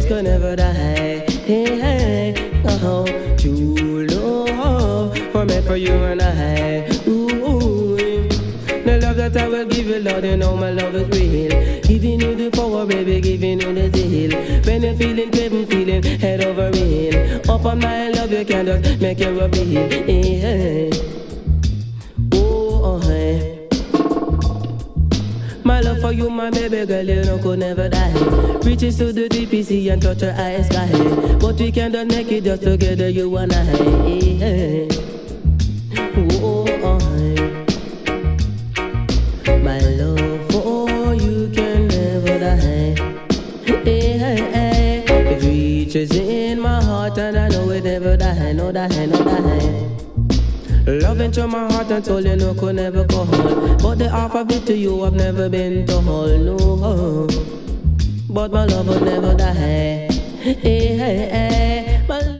could never die. Hey, hey, oh, true love, for meant for you and I. Ooh, the love that I will give you, Lord, you know my love is real. Giving you the power, baby, giving you the zeal. When you're feeling craving, feeling head over heel. Up on my love, you can just make you a real. Hey, hey. Oh, hey. My love for you, my baby girl, you know could never die. Reaches to the DPC and touch her eyes sky. But we can just make it just together, you and I. Hey, hey. Oh, hey. My love for you can never die. Hey, hey, hey. It reaches in my heart and I know it never die. No die, no die. Love into my heart and soul, you know could never call. But the half of it to you I've never been told, no. But my love will never die.